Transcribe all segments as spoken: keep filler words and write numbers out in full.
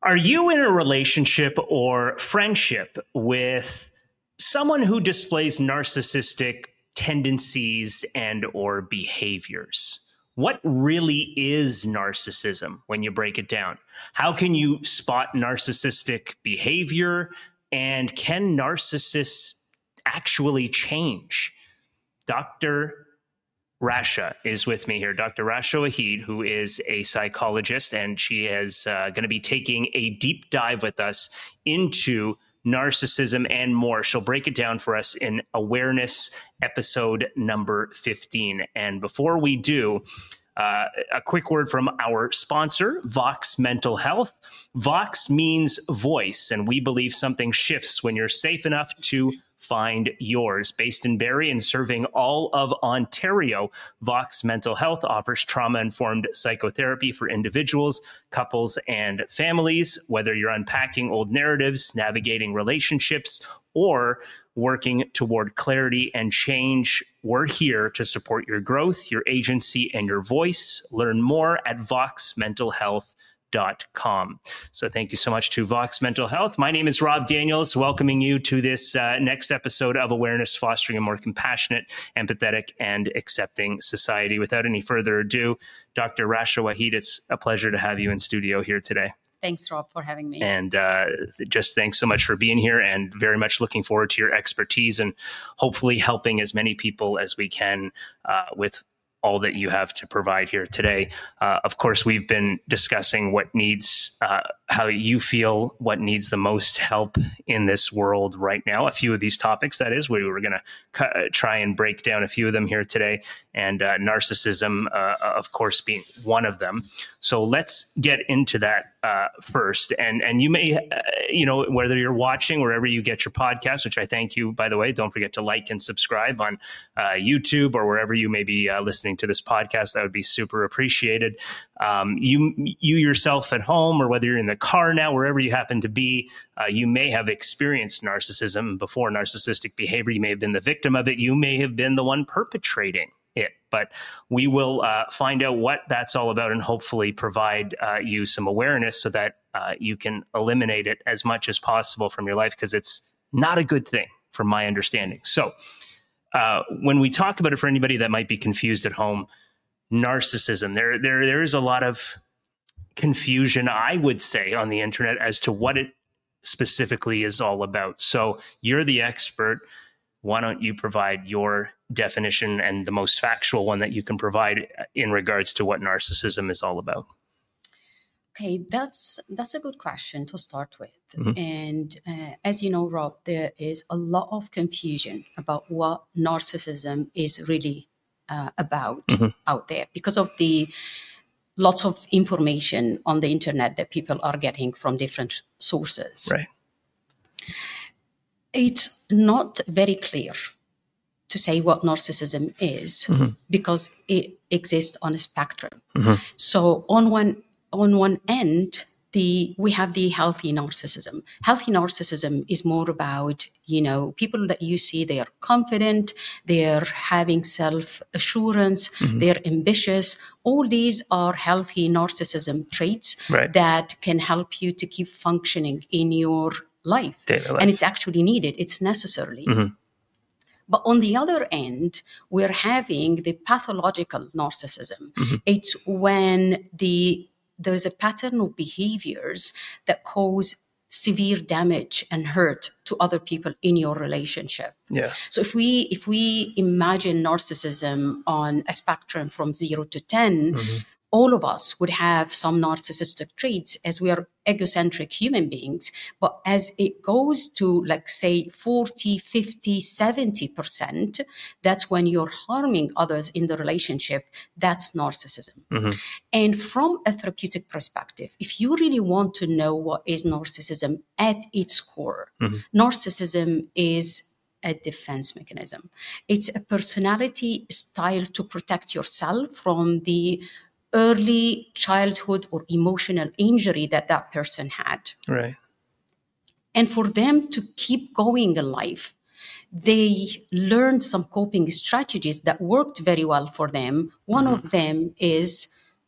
Are you in a relationship or friendship with someone who displays narcissistic tendencies and or behaviors? What really is narcissism when you break it down? How can you spot narcissistic behavior? And can narcissists actually change? Doctor Rasha is with me here. Doctor Rasha Waheed, who is a psychologist, and she is uh, going to be taking a deep dive with us into narcissism and more. She'll break it down for us in Awareness episode number fifteen. And before we do, uh, a quick word from our sponsor, Vox Mental Health. Vox means voice, and we believe something shifts when you're safe enough to find yours. Based in Barrie and serving all of Ontario, Vox Mental Health offers trauma-informed psychotherapy for individuals, couples, and families. Whether you're unpacking old narratives, navigating relationships, or working toward clarity and change, we're here to support your growth, your agency, and your voice. Learn more at vox mental health dot com. So thank you so much to Vox Mental Health. My name is Rob Daniels, welcoming you to this uh, next episode of Awareness, Fostering a More Compassionate, Empathetic, and Accepting Society. Without any further ado, Doctor Rasha Waheed, it's a pleasure to have you in studio here today. Thanks, Rob, for having me. And uh, just thanks so much for being here, and very much looking forward to your expertise and hopefully helping as many people as we can uh, with all that you have to provide here today. Uh, of course, we've been discussing what needs, uh, how you feel, what needs the most help in this world right now. A few of these topics, that is, we were going to cu- try and break down a few of them here today, and uh, narcissism, uh, of course, being one of them. So let's get into that uh, first. And and you may, uh, you know, whether you're watching wherever you get your podcast, which I thank you, by the way, don't forget to like and subscribe on uh, YouTube or wherever you may be uh, listening to this podcast. That would be super appreciated. Um, you you yourself at home, or whether you're in the car now, wherever you happen to be, uh, you may have experienced narcissism before, narcissistic behavior. You may have been the victim of it. You may have been the one perpetrating it. But we will uh, find out what that's all about and hopefully provide uh, you some awareness so that uh, you can eliminate it as much as possible from your life, because it's not a good thing from my understanding. So uh, when we talk about it, for anybody that might be confused at home, narcissism, there, there, there is a lot of confusion, I would say, on the internet as to what it specifically is all about. So you're the expert. Why don't you provide your definition and the most factual one that you can provide in regards to what narcissism is all about? Okay, that's that's a good question to start with. Mm-hmm. And uh, as you know, Rob, there is a lot of confusion about what narcissism is really uh, about mm-hmm. out there because of the lots of information on the internet that people are getting from different sources. Right. It's not very clear to say what narcissism is mm-hmm. because it exists on a spectrum. Mm-hmm. So on one on one end, the we have the healthy narcissism. Healthy narcissism is more about, you know, people that you see, they are confident, they're having self-assurance, mm-hmm. they're ambitious. All these are healthy narcissism traits right. that can help you to keep functioning in your life. life. And it's actually needed. It's necessary. Mm-hmm. But on the other end, we're having the pathological narcissism. Mm-hmm. It's when the there's a pattern of behaviors that cause severe damage and hurt to other people in your relationship. Yeah. So if we if we imagine narcissism on a spectrum from zero to ten, mm-hmm. all of us would have some narcissistic traits as we are egocentric human beings. But as it goes to, like, say, forty, fifty, seventy percent, that's when you're harming others in the relationship. That's narcissism. Mm-hmm. And from a therapeutic perspective, if you really want to know what is narcissism at its core, mm-hmm. narcissism is a defense mechanism. It's a personality style to protect yourself from the early childhood or emotional injury that that person had. Right. And for them to keep going in life, they learned some coping strategies that worked very well for them. One mm-hmm. of them is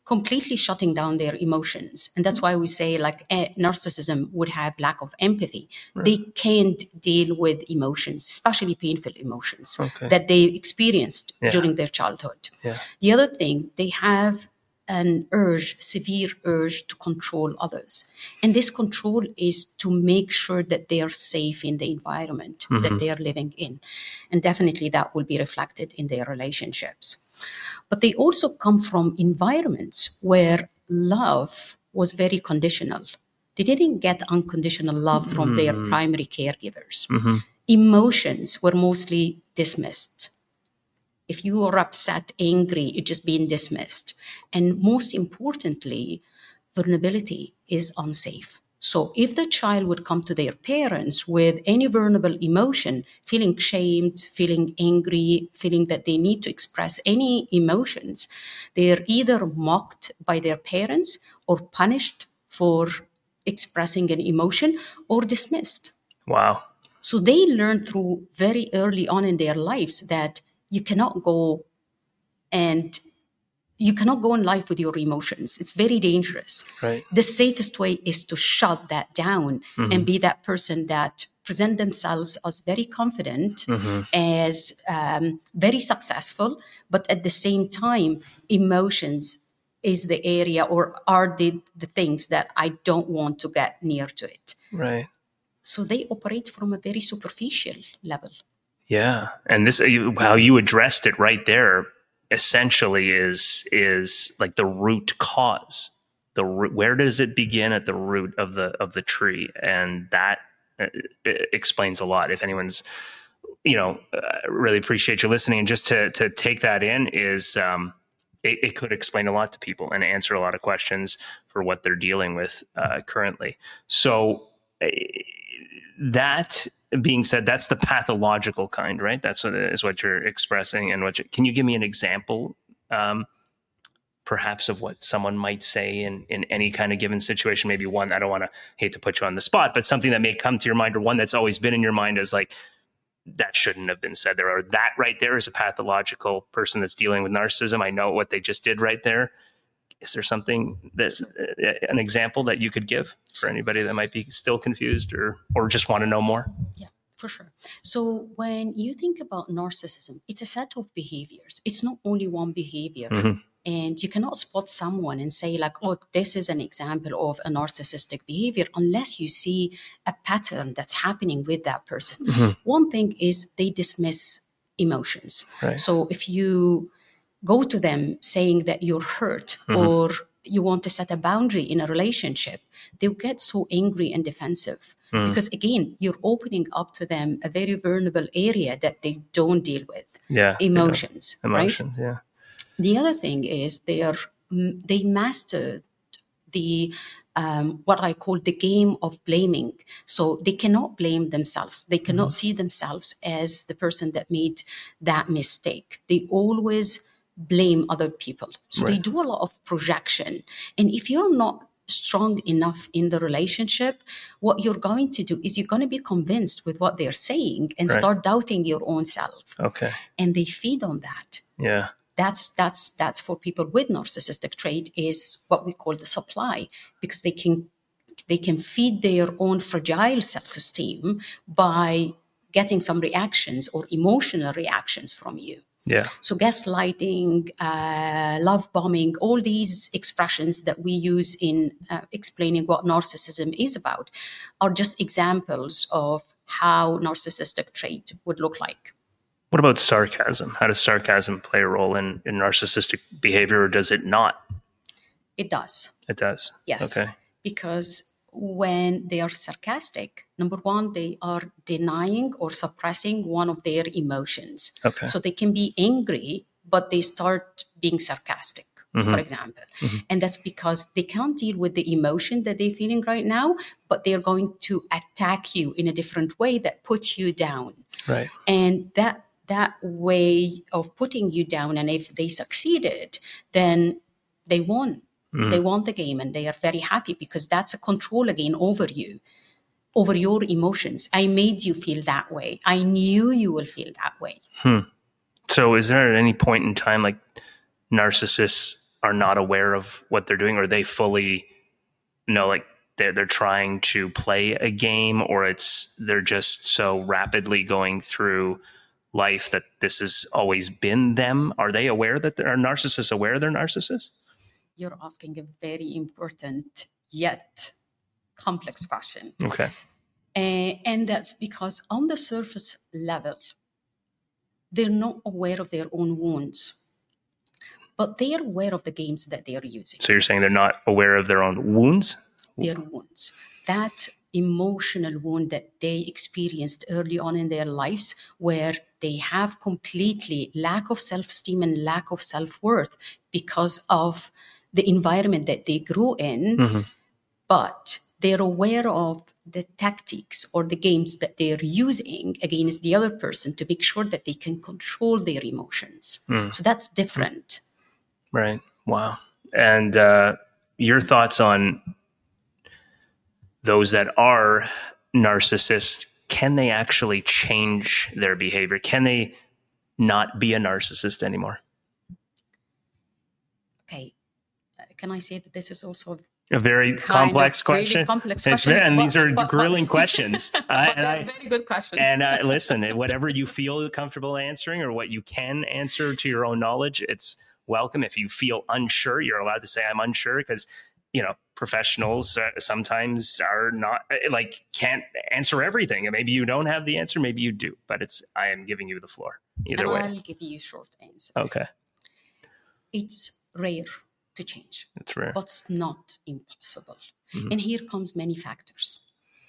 completely shutting down their emotions. And that's why we say like eh, narcissism would have lack of empathy. Right. They can't deal with emotions, especially painful emotions okay. that they experienced yeah. during their childhood. Yeah. The other thing, they have an urge, severe urge to control others. And this control is to make sure that they are safe in the environment mm-hmm. that they are living in. And definitely that will be reflected in their relationships. But they also come from environments where love was very conditional. They didn't get unconditional love from mm-hmm. their primary caregivers. Mm-hmm. Emotions were mostly dismissed. If you were upset, angry, it's just being dismissed. And most importantly, vulnerability is unsafe. So if the child would come to their parents with any vulnerable emotion, feeling shamed, feeling angry, feeling that they need to express any emotions, they're either mocked by their parents or punished for expressing an emotion or dismissed. Wow. So they learn through very early on in their lives that you cannot go and you cannot go in life with your emotions. It's very dangerous. Right. The safest way is to shut that down mm-hmm. and be that person that present themselves as very confident, mm-hmm. as um, very successful, but at the same time, emotions is the area or are the, the things that I don't want to get near to it. Right. So they operate from a very superficial level. Yeah. And this, how you addressed it right there, essentially is is like the root cause. The where does it begin at the root of the of the tree, and that uh, explains a lot. If anyone's, you know, uh, really appreciate you listening, and just to to take that in is um, it, it could explain a lot to people and answer a lot of questions for what they're dealing with uh, currently. So uh, that being said, that's the pathological kind, right? That's what is what you're expressing. And what you, can you give me an example, um, perhaps, of what someone might say in, in any kind of given situation? Maybe one, I don't want to hate to put you on the spot, but something that may come to your mind, or one that's always been in your mind as like, that shouldn't have been said there, or that right there is a pathological person that's dealing with narcissism. I know what they just did right there. Is there something that, uh, an example that you could give for anybody that might be still confused or or just want to know more? Yeah, for sure. So when you think about narcissism, it's a set of behaviors. It's not only one behavior. Mm-hmm. And you cannot spot someone and say like, oh, this is an example of a narcissistic behavior unless you see a pattern that's happening with that person. Mm-hmm. One thing is they dismiss emotions. Right. So if you go to them saying that you're hurt mm-hmm. or you want to set a boundary in a relationship, they'll get so angry and defensive mm. because, again, you're opening up to them a very vulnerable area that they don't deal with. Yeah, emotions, yeah. Emotions, right? yeah. The other thing is they are they mastered the um, what I call the game of blaming. So they cannot blame themselves. They cannot mm-hmm. see themselves as the person that made that mistake. They always blame other people. So right. they do a lot of projection. And if you're not strong enough in the relationship, what you're going to do is you're going to be convinced with what they're saying and right. start doubting your own self. Okay. And they feed on that. Yeah. That's that's that's for people with narcissistic trait is what we call the supply, because they can they can feed their own fragile self-esteem by getting some reactions or emotional reactions from you. Yeah. So gaslighting, uh, love bombing, all these expressions that we use in uh, explaining what narcissism is about are just examples of how narcissistic trait would look like. What about sarcasm? How does sarcasm play a role in, in narcissistic behavior, or does it not? It does. It does? Yes. Okay. Because when they are sarcastic, number one, they are denying or suppressing one of their emotions. Okay. So they can be angry, but they start being sarcastic, mm-hmm. for example. Mm-hmm. And that's because they can't deal with the emotion that they're feeling right now, but they're going to attack you in a different way that puts you down. Right. And that that way of putting you down, and if they succeeded, then they won. Mm. They won the game and they are very happy because that's a control again over you, over your emotions. I made you feel that way. I knew you will feel that way. Hmm. So is there at any point in time, like narcissists are not aware of what they're doing, or they fully know, like they're, they're trying to play a game, or it's, they're just so rapidly going through life that this has always been them? Are they aware that they're narcissists, aware they're narcissists? You're asking a very important yet complex question. Okay. Uh, and that's because on the surface level, they're not aware of their own wounds, but they are aware of the games that they are using. So you're saying they're not aware of their own wounds? Their wounds. That emotional wound that they experienced early on in their lives, where they have completely lack of self-esteem and lack of self-worth because of the environment that they grew in, mm-hmm. but they're aware of the tactics or the games that they're using against the other person to make sure that they can control their emotions. Mm. So that's different. Right. Wow. And uh, your thoughts on those that are narcissists, can they actually change their behavior? Can they not be a narcissist anymore? Okay. Uh, can I say that this is also a very complex question. Really complex it's question. Very, and but, these are but, grilling but, questions. But uh, and I, very good questions. And uh, listen, whatever you feel comfortable answering, or what you can answer to your own knowledge, it's welcome. If you feel unsure, you're allowed to say I'm unsure, because, you know, professionals uh, sometimes are not like can't answer everything. And maybe you don't have the answer, maybe you do. But it's I am giving you the floor either and way. I'll give you a short answer. Okay. It's rare to change. It's rare. But it's not impossible. Mm-hmm. And here comes many factors.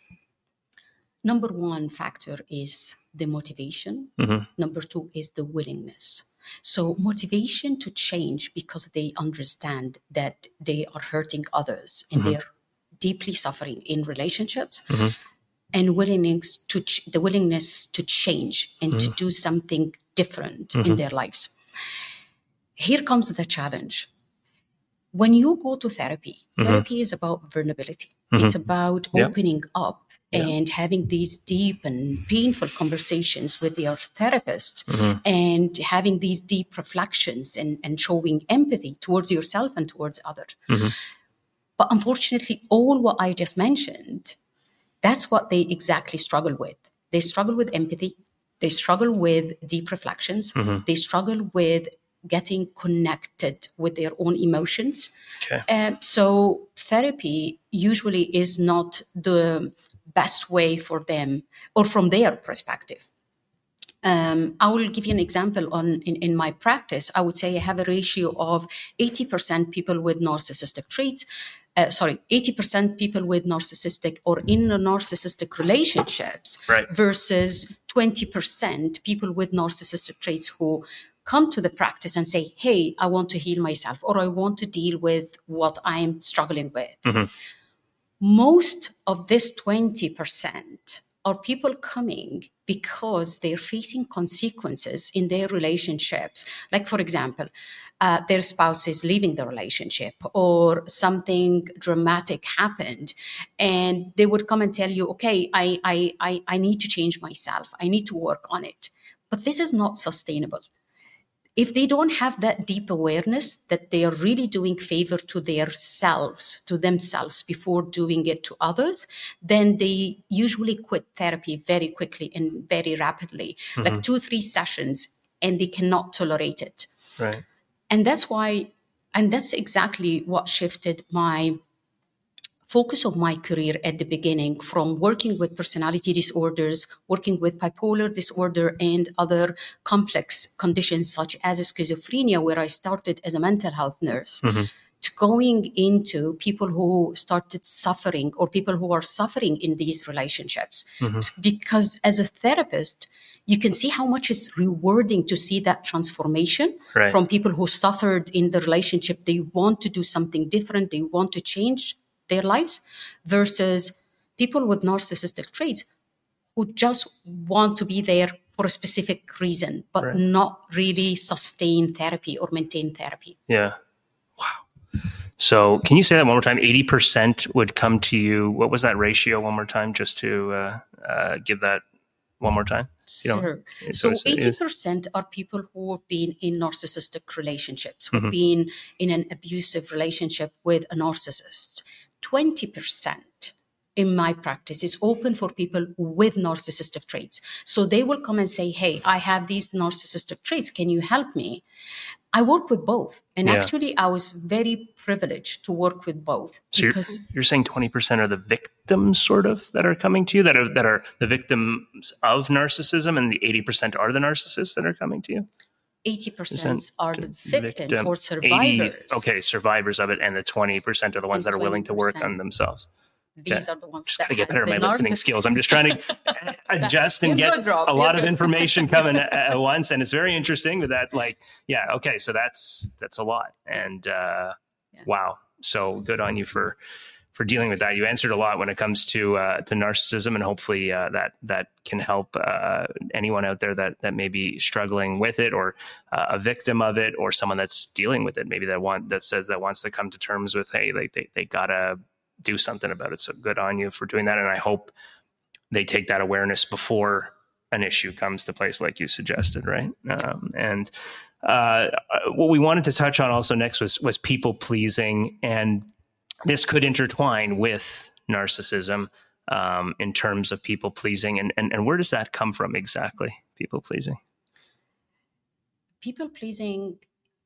Number one factor is the motivation. Mm-hmm. Number two is the willingness. So motivation to change because they understand that they are hurting others and mm-hmm. they're deeply suffering in relationships, mm-hmm. and willingness to ch- the willingness to change and mm-hmm. to do something different mm-hmm. in their lives. Here comes the challenge. When you go to therapy, mm-hmm. therapy is about vulnerability. Mm-hmm. It's about yep. opening up yep. and having these deep and painful conversations with your therapist mm-hmm. and having these deep reflections and, and showing empathy towards yourself and towards others. Mm-hmm. But unfortunately, all what I just mentioned, that's what they exactly struggle with. They struggle with empathy. They struggle with deep reflections. Mm-hmm. They struggle with getting connected with their own emotions. Okay. Um, so therapy usually is not the best way for them, or from their perspective. Um, I will give you an example on in, in my practice. I would say I have a ratio of eighty percent people with narcissistic traits. Uh, sorry, eighty percent people with narcissistic or in narcissistic relationships right. versus twenty percent people with narcissistic traits who come to the practice and say, hey, I want to heal myself, or I want to deal with what I'm struggling with. Mm-hmm. Most of this twenty percent are people coming because they're facing consequences in their relationships. Like, for example, uh, their spouse is leaving the relationship, or something dramatic happened, and they would come and tell you, okay, I, I, I, I need to change myself. I need to work on it. But this is not sustainable. If they don't have that deep awareness that they are really doing favor to their selves, to themselves before doing it to others, then they usually quit therapy very quickly and very rapidly, mm-hmm. like two, three sessions, and they cannot tolerate it. Right. And that's why, and that's exactly what shifted my focus of my career at the beginning, from working with personality disorders, working with bipolar disorder and other complex conditions such as schizophrenia, where I started as a mental health nurse, mm-hmm. to going into people who started suffering, or people who are suffering in these relationships. Mm-hmm. Because as a therapist, you can see how much it's rewarding to see that transformation right. from people who suffered in the relationship. They want to do something different. They want to change their lives, versus people with narcissistic traits who just want to be there for a specific reason, but right. not really sustain therapy or maintain therapy. Yeah. Wow. So can you say that one more time? eighty percent would come to you. What was that ratio one more time, just to uh, uh, give that one more time? Sure. So eighty percent are people who have been in narcissistic relationships, who've mm-hmm. been in an abusive relationship with a narcissist. twenty percent in my practice is open for people with narcissistic traits. So they will come and say, hey, I have these narcissistic traits. Can you help me? I work with both. And yeah. actually, I was very privileged to work with both. So because you're, you're saying twenty percent are the victims sort of that are coming to you, that are that are the victims of narcissism, and the eighty percent are the narcissists that are coming to you? eighty percent are the victims victim, or survivors. eighty, okay, survivors of it, and the twenty percent are the ones and that are willing to work on themselves. These okay. are the ones just that gotta get better at my narciss- listening skills. I'm just trying to adjust and get good, a lot of information coming at, at once, and it's very interesting with that. Like, yeah, okay, so that's that's a lot, and uh, yeah. wow, so good on you for for dealing with that. You answered a lot when it comes to uh, to narcissism, and hopefully uh, that that can help uh, anyone out there that that may be struggling with it, or uh, a victim of it, or someone that's dealing with it. Maybe that want that says that wants to come to terms with, hey, like they they gotta do something about it. So good on you for doing that. And I hope they take that awareness before an issue comes to place, like you suggested. Right. Um, and uh, what we wanted to touch on also next was, was people pleasing. And this could intertwine with narcissism um, in terms of people pleasing. And, and, and where does that come from exactly? People pleasing. People pleasing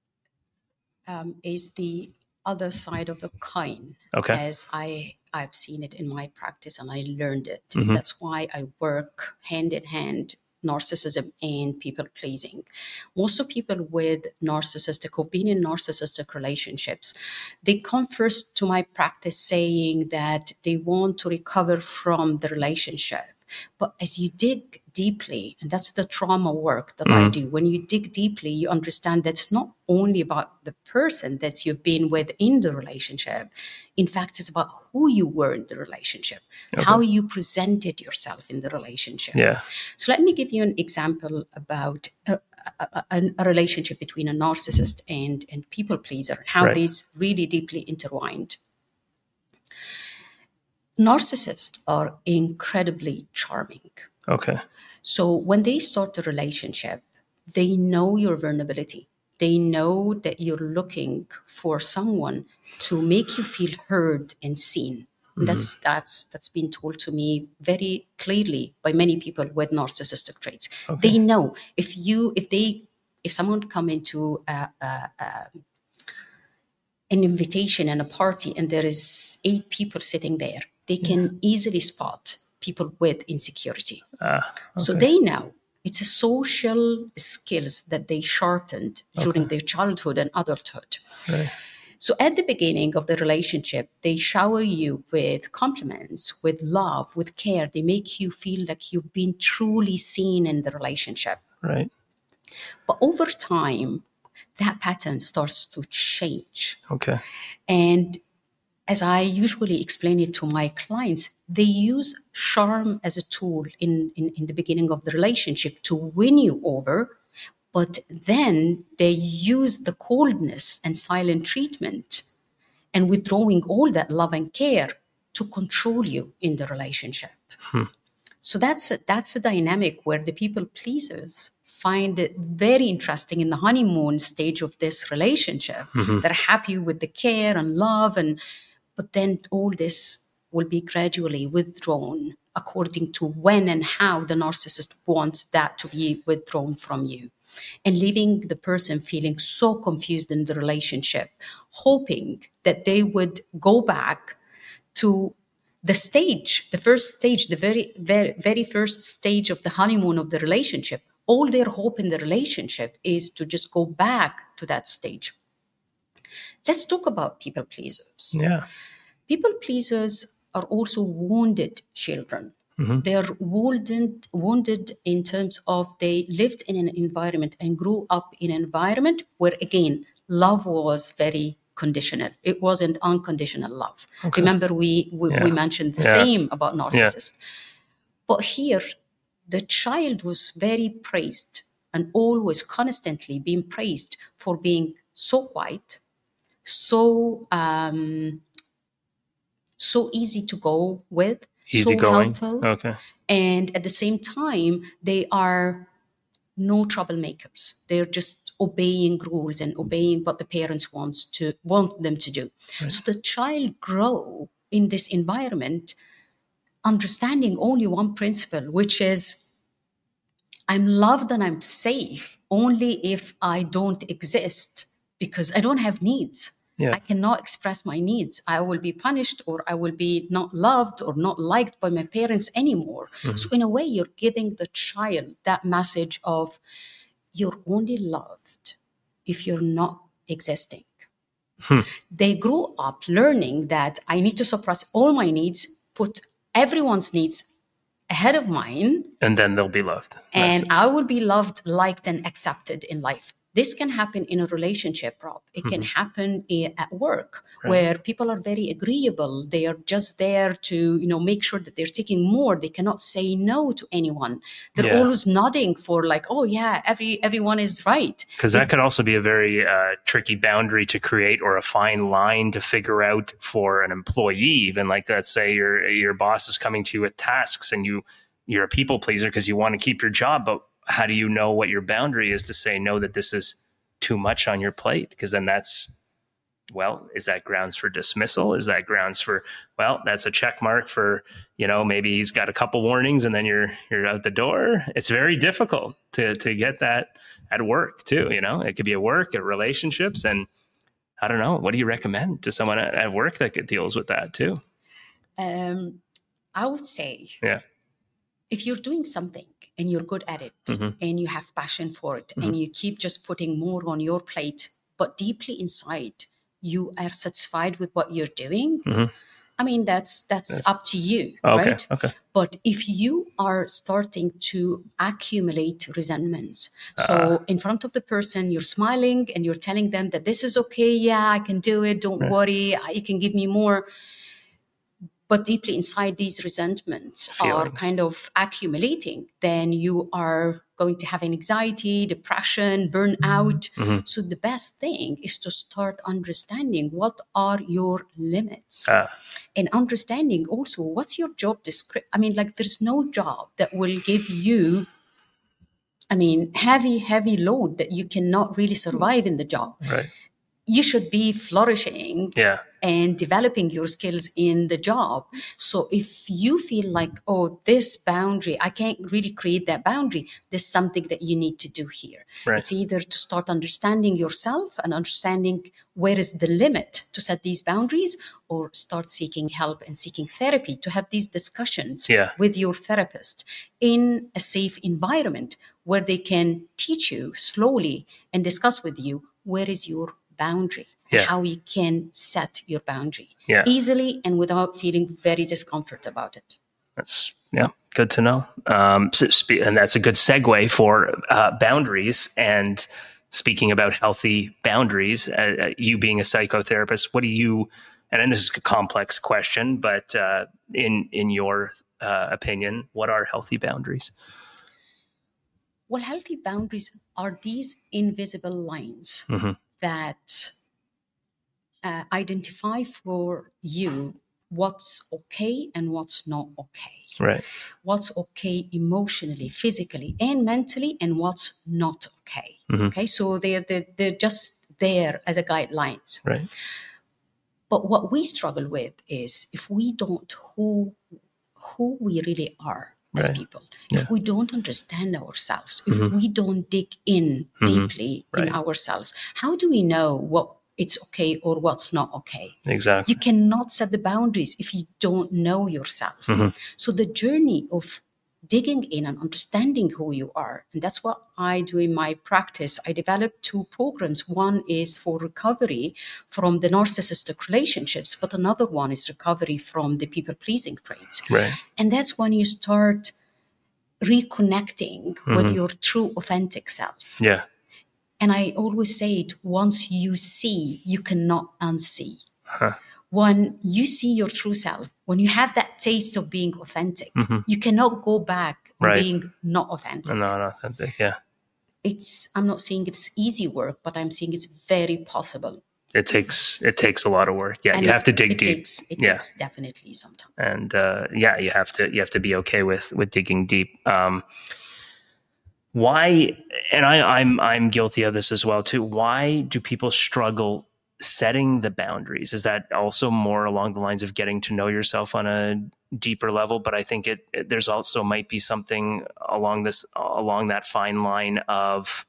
um, is the other side of the coin, okay. as I, I've seen it in my practice and I learned it. Mm-hmm. That's why I work hand in hand, narcissism and people pleasing. Most of people with narcissistic, who've been in narcissistic relationships, they come first to my practice saying that they want to recover from the relationship. But as you dig deeply, and that's the trauma work that mm. I do, when you dig deeply, you understand that's not only about the person that you've been with in the relationship. In fact, it's about who you were in the relationship, okay. how you presented yourself in the relationship. Yeah. So let me give you an example about a, a, a, a relationship between a narcissist and, and people pleaser, how right. these really deeply intertwined. Narcissists are incredibly charming. Okay. So when they start a relationship, they know your vulnerability. They know that you're looking for someone to make you feel heard and seen. Mm-hmm. And that's that's that's been told to me very clearly by many people with narcissistic traits. Okay. They know if you if they if someone come into a, a, a an invitation and a party and there is eight people sitting there, they can yeah. easily spot people with insecurity. Uh, okay. So they know it's a social skills that they sharpened okay. during their childhood and adulthood. Right. So at the beginning of the relationship, they shower you with compliments, with love, with care. They make you feel like you've been truly seen in the relationship. Right. But over time, that pattern starts to change. Okay. And as I usually explain it to my clients, they use charm as a tool in, in, in the beginning of the relationship to win you over. But then they use the coldness and silent treatment and withdrawing all that love and care to control you in the relationship. Hmm. So that's a, that's a dynamic where the people pleasers find it very interesting in the honeymoon stage of this relationship. Mm-hmm. They're happy with the care and love, and but then all this will be gradually withdrawn according to when and how the narcissist wants that to be withdrawn from you, and leaving the person feeling so confused in the relationship, hoping that they would go back to the stage, the first stage, the very, very, very first stage of the honeymoon of the relationship. All their hope in the relationship is to just go back to that stage. Let's talk about people pleasers. Yeah. People pleasers are also wounded children. Mm-hmm. They're wounded, wounded in terms of they lived in an environment and grew up in an environment where, again, love was very conditional. It wasn't unconditional love. Okay. Remember, we we, yeah. we mentioned the yeah. same about narcissists. Yeah. But here, the child was very praised and always constantly being praised for being so quiet, so um, so easy to go with, easygoing. So helpful. Okay. And at the same time, they are no troublemakers. They're just obeying rules and obeying what the parents wants to want them to do. Right. So the child grow in this environment understanding only one principle, which is I'm loved and I'm safe only if I don't exist, because I don't have needs. Yeah. I cannot express my needs. I will be punished, or I will be not loved or not liked by my parents anymore. Mm-hmm. So in a way, you're giving the child that message of you're only loved if you're not existing. Hmm. They grow up learning that I need to suppress all my needs, put everyone's needs ahead of mine. And then they'll be loved. And I will be loved, liked, and accepted in life. This can happen in a relationship, Rob. It mm-hmm. can happen at work, right, where people are very agreeable. They are just there to, you know, make sure that they're taking more. They cannot say no to anyone. They're yeah. always nodding for like, oh yeah, every everyone is right. Because that could also be a very uh, tricky boundary to create, or a fine line to figure out for an employee. Even like, let's say your your boss is coming to you with tasks, and you you're a people pleaser because you want to keep your job, but how do you know what your boundary is to say no, that this is too much on your plate? Because then that's, well, is that grounds for dismissal? Is that grounds for, well, that's a check mark for, you know, maybe he's got a couple warnings and then you're you're out the door. It's very difficult to to get that at work too. You know, it could be at work, at relationships, and I don't know. What do you recommend to someone at, at work that deals with that too? Um, I would say, yeah, if you're doing something and you're good at it, mm-hmm. and you have passion for it, mm-hmm. and you keep just putting more on your plate, but deeply inside you are satisfied with what you're doing, mm-hmm. I mean, that's that's yes. up to you, okay. right? Okay. But if you are starting to accumulate resentments, uh. so in front of the person, you're smiling and you're telling them that this is okay, yeah, I can do it, don't right. worry, you can give me more. But deeply inside, these resentments Feelings. are kind of accumulating, then you are going to have anxiety, depression, burnout. Mm-hmm. So the best thing is to start understanding what are your limits, uh. and understanding also what's your job description. I mean, like, there's no job that will give you, I mean, heavy, heavy load that you cannot really survive in the job. Right. You should be flourishing yeah. and developing your skills in the job. So if you feel like, oh, this boundary, I can't really create that boundary, there's something that you need to do here. Right. It's either to start understanding yourself and understanding where is the limit to set these boundaries, or start seeking help and seeking therapy to have these discussions yeah. with your therapist in a safe environment where they can teach you slowly and discuss with you where is your boundary, and yeah. how you can set your boundary yeah. easily and without feeling very discomfort about it. That's yeah, good to know. Um, so, and that's a good segue for uh, boundaries. And speaking about healthy boundaries, uh, you being a psychotherapist, what do you? And this is a complex question, but uh, in in your uh, opinion, what are healthy boundaries? Well, healthy boundaries are these invisible lines mm-hmm. that uh, identify for you what's okay and what's not okay. Right. What's okay emotionally, physically, and mentally, and what's not okay. Mm-hmm. Okay, so they're, they're they're just there as a guidelines. Right. But what we struggle with is if we don't who who we really are as right. people, if yeah. we don't understand ourselves, if mm-hmm. we don't dig in mm-hmm. deeply right. in ourselves, how do we know what it's okay or what's not okay? Exactly. You cannot set the boundaries if you don't know yourself. Mm-hmm. So the journey of digging in and understanding who you are, and that's what I do in my practice. I developed two programs. One is for recovery from the narcissistic relationships, but another one is recovery from the people-pleasing traits. Right. And that's when you start reconnecting mm-hmm. with your true, authentic self. Yeah. And I always say it, once you see, you cannot unsee. Huh. When you see your true self, when you have that taste of being authentic, mm-hmm. you cannot go back right. being not authentic. Not authentic, yeah. It's, I'm not saying it's easy work, but I'm saying it's very possible. it takes it takes a lot of work. Yeah, and you it, have to dig it deep. Takes, it yeah. takes definitely some time. And uh, yeah, you have to you have to be okay with with digging deep. Um, why? And I, I'm I'm guilty of this as well too. Why do people struggle setting the boundaries? Is that also more along the lines of getting to know yourself on a deeper level? But I think it, it there's also might be something along this along that fine line of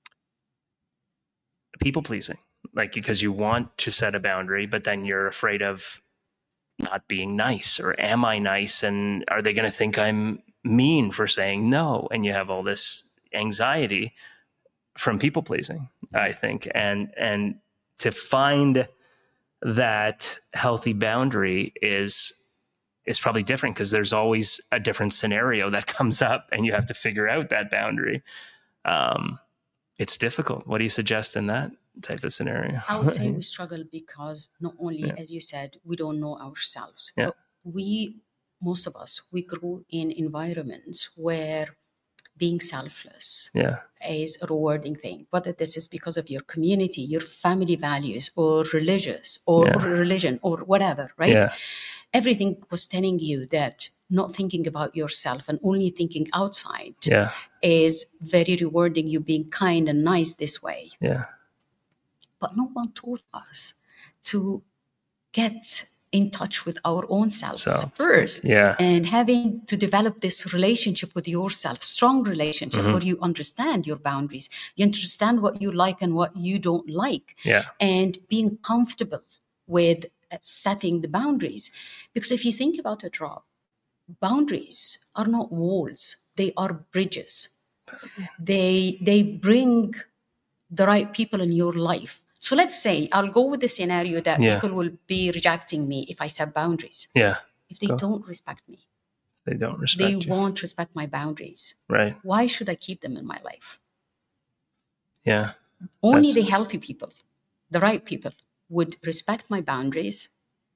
people pleasing, like because you want to set a boundary, but then you're afraid of not being nice, or am I nice? And are they going to think I'm mean for saying no? And you have all this anxiety from people pleasing, I think. And, and to find that healthy boundary is, is probably different, because there's always a different scenario that comes up and you have to figure out that boundary. Um, it's difficult. What do you suggest in that type of scenario? I would say we struggle because not only, yeah. as you said, we don't know ourselves, yeah. but we, most of us, we grew in environments where being selfless yeah. is a rewarding thing, whether this is because of your community, your family values, or religious or, yeah. or religion or whatever, right? Yeah. Everything was telling you that not thinking about yourself and only thinking outside yeah. is very rewarding, you being kind and nice this way. Yeah. But no one taught us to get in touch with our own selves so, first. Yeah. And having to develop this relationship with yourself, strong relationship, mm-hmm. where you understand your boundaries, you understand what you like and what you don't like. Yeah. And being comfortable with setting the boundaries. Because if you think about it, Rob, boundaries are not walls, they are bridges. They they bring the right people in your life. So let's say I'll go with the scenario that yeah. people will be rejecting me if I set boundaries. Yeah. If they go. don't respect me. They don't respect They you. won't respect my boundaries. Right. Why should I keep them in my life? Yeah. Only the healthy people, the right people, would respect my boundaries,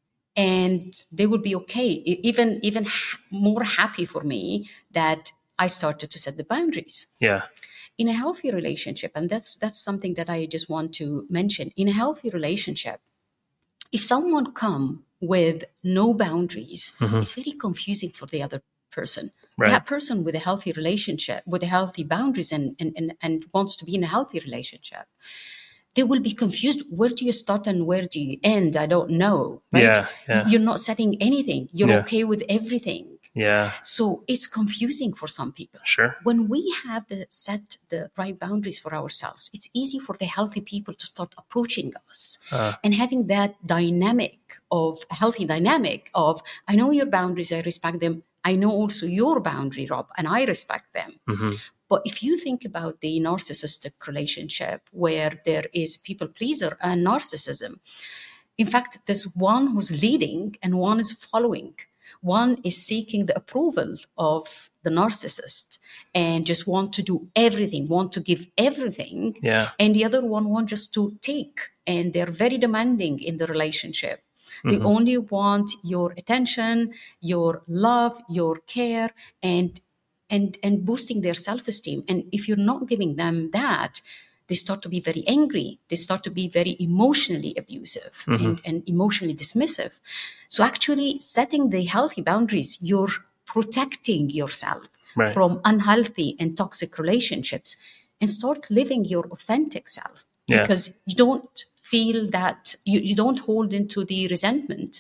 and they would be okay, even even ha- more happy for me that I started to set the boundaries. Yeah. In a healthy relationship, and that's that's something that I just want to mention. In a healthy relationship, if someone come with no boundaries, mm-hmm. it's very confusing for the other person. Right. That person with a healthy relationship, with a healthy boundaries, and, and and and wants to be in a healthy relationship, they will be confused. Where do you start and where do you end? I don't know. Right? Yeah, yeah. You're not setting anything. You're yeah. okay with everything. Yeah. So it's confusing for some people. Sure. When we have the set the right boundaries for ourselves, it's easy for the healthy people to start approaching us uh. and having that dynamic of a healthy dynamic of, I know your boundaries, I respect them. I know also your boundary, Rob, and I respect them. Mm-hmm. But if you think about the narcissistic relationship where there is people pleaser and narcissism, in fact, there's one who's leading and one is following. One is seeking the approval of the narcissist and just want to do everything, want to give everything. Yeah. And the other one wants just to take. And they're very demanding in the relationship. Mm-hmm. They only want your attention, your love, your care, and and and boosting their self-esteem. And if you're not giving them that, they start to be very angry. They start to be very emotionally abusive mm-hmm. and, and emotionally dismissive. So actually setting the healthy boundaries, you're protecting yourself right. from unhealthy and toxic relationships, and start living your authentic self yeah. because you don't feel that, you, you don't hold into the resentment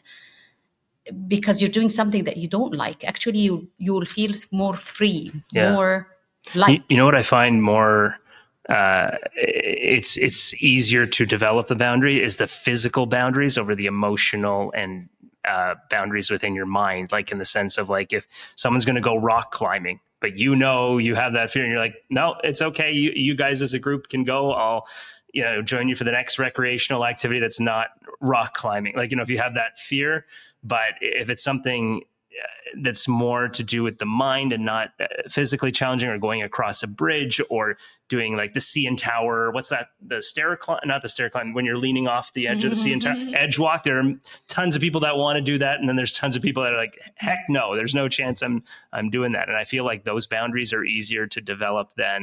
because you're doing something that you don't like. Actually, you, you will feel more free, yeah. more light. You, you know what I find more... Uh, it's it's easier to develop the boundary is the physical boundaries over the emotional and uh, boundaries within your mind. Like in the sense of like if someone's going to go rock climbing, but you know you have that fear, and you're like, no, it's okay. You you guys as a group can go. I'll you know join you for the next recreational activity that's not rock climbing. Like you know if you have that fear, but if it's something that's more to do with the mind and not physically challenging, or going across a bridge, or doing like the C N Tower. What's that? The stair climb, not the stair climb, when you're leaning off the edge of the C N Tower, edge walk. There are tons of people that want to do that. And then there's tons of people that are like, heck no, there's no chance I'm, I'm doing that. And I feel like those boundaries are easier to develop than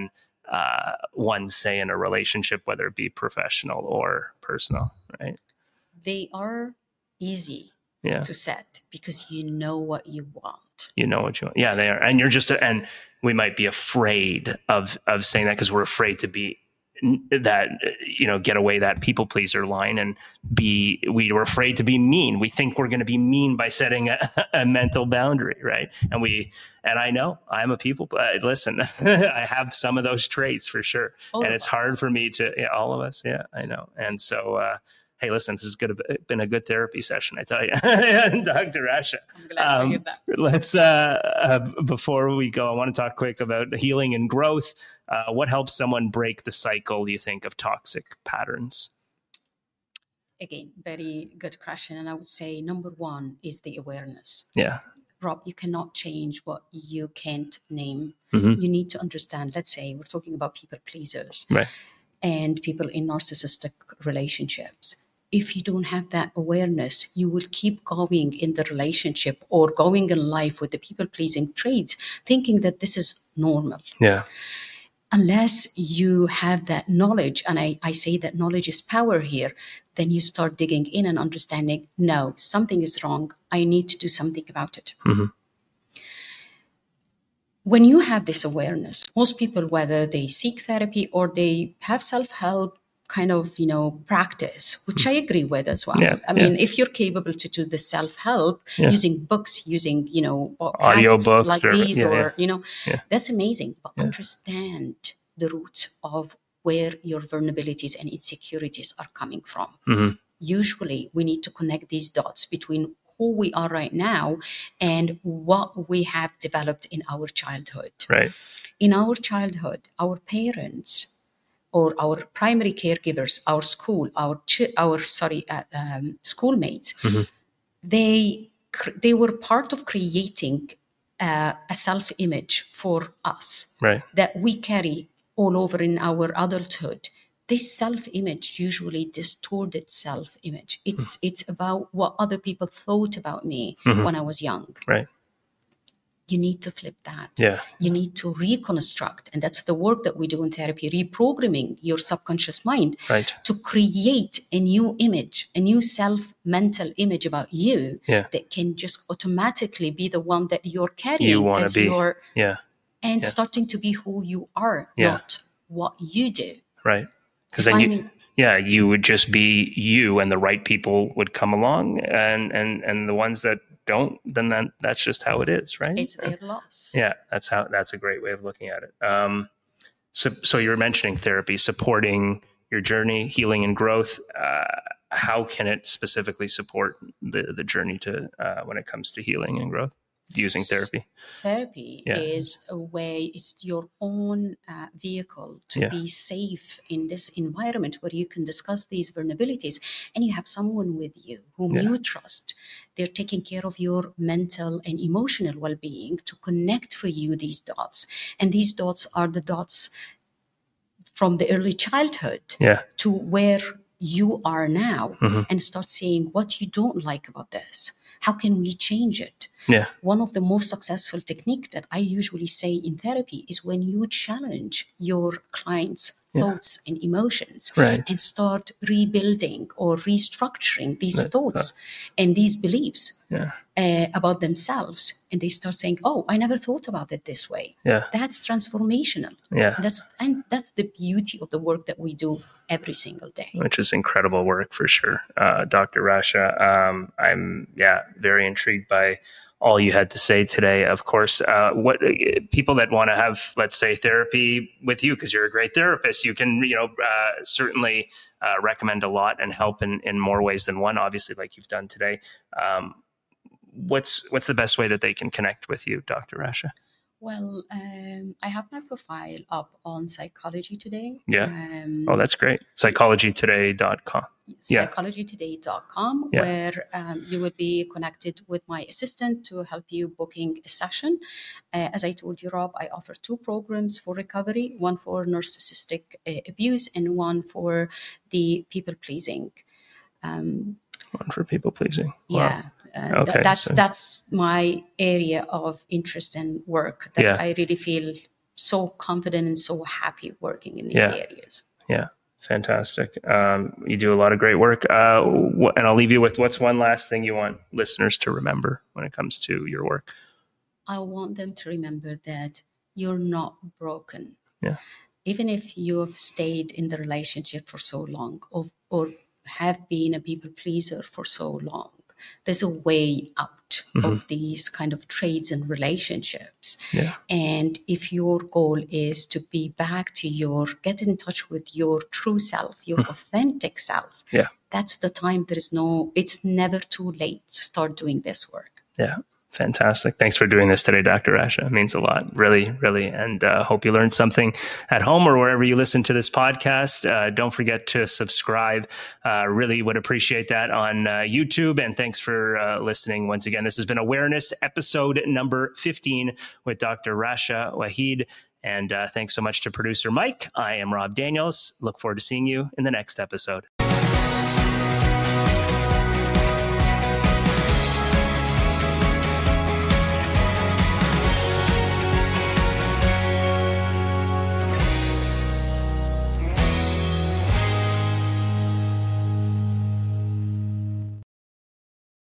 uh, one say in a relationship, whether it be professional or personal, right? They are easy yeah. to set because you know what you want. You know what you want. Yeah, they are. And you're just, and we might be afraid of, of saying that because we're afraid to be that, you know, get away that people pleaser line and be, we were afraid to be mean. We think we're going to be mean by setting a, a mental boundary. Right. And we, and I know I'm a people, but listen, I have some of those traits for sure. All and it's us. hard for me to, yeah, all of us. Yeah, I know. And so, uh, hey, listen, this has good, been a good therapy session, I tell you, Doctor Rasha. I'm glad um, to hear that. Let's, uh, uh, before we go, I want to talk quick about healing and growth. Uh, what helps someone break the cycle, you think, of toxic patterns? Again, very good question. And I would say number one is the awareness. Yeah. Rob, you cannot change what you can't name. Mm-hmm. You need to understand, let's say we're talking about people pleasers. Right. And people in narcissistic relationships. If you don't have that awareness, you will keep going in the relationship or going in life with the people-pleasing traits, thinking that this is normal. Yeah. Unless you have that knowledge, and I, I say that knowledge is power here, then you start digging in and understanding, no, something is wrong. I need to do something about it. Mm-hmm. When you have this awareness, most people, whether they seek therapy or they have self-help kind of, you know, practice, which I agree with as well. Yeah, I mean, yeah. if you're capable to do the self-help yeah. using books, using, you know, audio books like or, these, yeah, or, yeah. you know, yeah. that's amazing. But yeah. understand the root of where your vulnerabilities and insecurities are coming from. Mm-hmm. Usually we need to connect these dots between who we are right now and what we have developed in our childhood. Right. In our childhood, our parents or our primary caregivers, our school, our ch- our sorry, uh, um, schoolmates, mm-hmm. they cr- they were part of creating uh, a self-image for us right. that we carry all over in our adulthood. This self-image, usually distorted self-image. It's mm-hmm. it's about what other people thought about me mm-hmm. when I was young. Right. You need to flip that. Yeah. You need to reconstruct. And that's the work that we do in therapy, reprogramming your subconscious mind right. to create a new image, a new self-mental image about you yeah. that can just automatically be the one that you're carrying you want as to be. your, yeah. and yeah. starting to be who you are, yeah. not what you do. Right. Because then you, yeah, you would just be you, and the right people would come along, and and and the ones that don't, then that, that's just how it is, right? It's their loss. Yeah, that's how. That's a great way of looking at it. Um, so, so you were mentioning therapy supporting your journey, healing, and growth. Uh, how can it specifically support the the journey to uh, when it comes to healing and growth? Using therapy. Therapy yeah. is a way, it's your own uh, vehicle to yeah. be safe in this environment where you can discuss these vulnerabilities and you have someone with you whom yeah. you trust. They're taking care of your mental and emotional well-being to connect for you these dots. And these dots are the dots from the early childhood yeah. to where you are now mm-hmm. and start seeing what you don't like about this. How can we change it? Yeah. One of the most successful techniques that I usually say in therapy is when you challenge your client's yeah. thoughts and emotions right. and start rebuilding or restructuring these that, thoughts uh, and these beliefs yeah. uh, about themselves. And they start saying, oh, I never thought about it this way. Yeah. That's transformational. Yeah. That's and that's the beauty of the work that we do every single day. Which is incredible work for sure. Uh, Doctor Rasha, um, I'm, yeah, very intrigued by all you had to say today. Of course, uh, what uh, people that want to have, let's say, therapy with you, because you're a great therapist, you can, you know, uh, certainly uh, recommend a lot and help in, in more ways than one, obviously, like you've done today. Um, what's, what's the best way that they can connect with you, Doctor Rasha? Well, um, I have my profile up on Psychology Today. Yeah. Um, oh, that's great. psychology today dot com. psychology today dot com, yeah. where um, you will be connected with my assistant to help you booking a session. Uh, as I told you, Rob, I offer two programs for recovery, one for narcissistic uh, abuse and one for the people-pleasing. Um, one for people-pleasing. Wow. Yeah. Uh, okay, that's so. that's my area of interest and work that yeah. I really feel so confident and so happy working in these yeah. areas. Yeah. Fantastic. Um, you do a lot of great work. Uh, wh- and I'll leave you with, what's one last thing you want listeners to remember when it comes to your work? I want them to remember that you're not broken. Yeah. Even if you have stayed in the relationship for so long, or, or have been a people pleaser for so long, there's a way out mm-hmm. of these kind of trades and relationships. Yeah. And if your goal is to be back to your, get in touch with your true self, your mm. authentic self, yeah. that's the time. There is no, it's never too late to start doing this work. Yeah. Fantastic. Thanks for doing this today, Doctor Rasha. It means a lot, really, really. And uh, hope you learned something at home or wherever you listen to this podcast. Uh, don't forget to subscribe. Uh, really would appreciate that on uh, YouTube. And thanks for uh, listening once again. This has been Awareness, episode number fifteen with Doctor Rasha Waheed. And uh, thanks so much to producer Mike. I am Rob Daniels. Look forward to seeing you in the next episode.